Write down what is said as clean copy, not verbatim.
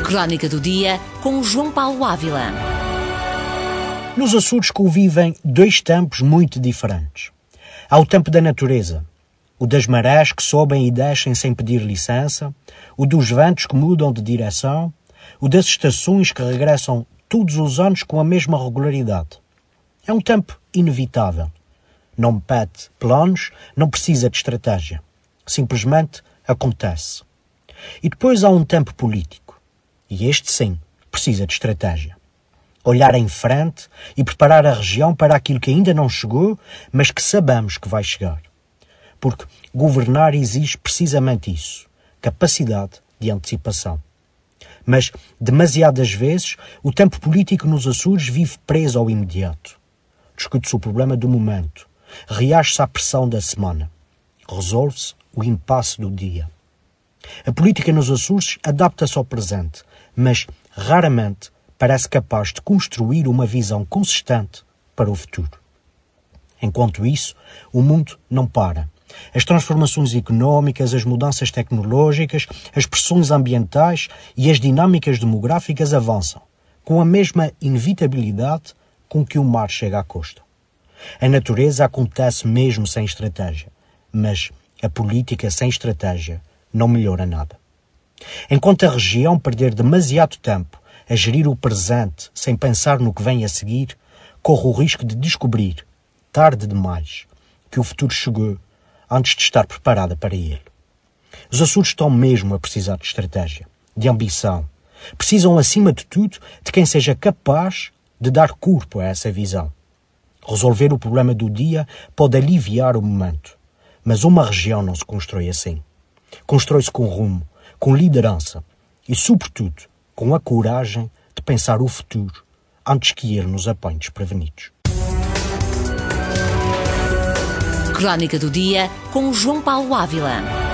Crónica do Dia com João Paulo Ávila. Nos Açores convivem dois tempos muito diferentes. Há o tempo da natureza, o das marés que sobem e descem sem pedir licença, o dos ventos que mudam de direção, o das estações que regressam todos os anos com a mesma regularidade. É um tempo inevitável. Não pede planos, não precisa de estratégia. Simplesmente acontece. E depois há um tempo político. E este, sim, precisa de estratégia. Olhar em frente e preparar a região para aquilo que ainda não chegou, mas que sabemos que vai chegar. Porque governar exige precisamente isso, capacidade de antecipação. Mas, demasiadas vezes, o tempo político nos Açores vive preso ao imediato. Discute-se o problema do momento, reage-se à pressão da semana, resolve-se o impasse do dia. A política nos Açores adapta-se ao presente, mas, raramente, parece capaz de construir uma visão consistente para o futuro. Enquanto isso, o mundo não para. As transformações económicas, as mudanças tecnológicas, as pressões ambientais e as dinâmicas demográficas avançam, com a mesma inevitabilidade com que o mar chega à costa. A natureza acontece mesmo sem estratégia, mas a política sem estratégia não melhora nada. Enquanto a região perder demasiado tempo a gerir o presente sem pensar no que vem a seguir, corre o risco de descobrir, tarde demais, que o futuro chegou antes de estar preparada para ele. Os Açores estão mesmo a precisar de estratégia, de ambição. Precisam, acima de tudo, de quem seja capaz de dar corpo a essa visão. Resolver o problema do dia pode aliviar o momento, mas uma região não se constrói assim. Constrói-se com rumo, com liderança e, sobretudo, com a coragem de pensar o futuro antes que ele nos apanhe desprevenidos. Crónica do Dia com João Paulo Ávila.